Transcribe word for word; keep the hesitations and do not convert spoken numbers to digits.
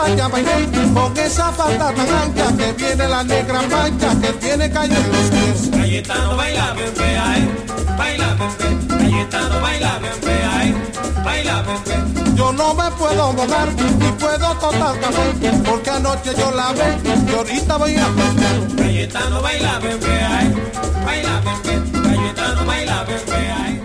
ya bailé con esa falda tan ancha que viene la negra mancha que tiene calle en los pies. Cayetano baila bebé, ay, baila bebé. Cayetano baila bebé, ay, baila bebé. Yo no me puedo mojar ni puedo tocar café porque anoche yo la vi y ahorita voy a beber. Cayetano baila bebé, ay, baila bebé. Cayetano baila bebé, ay.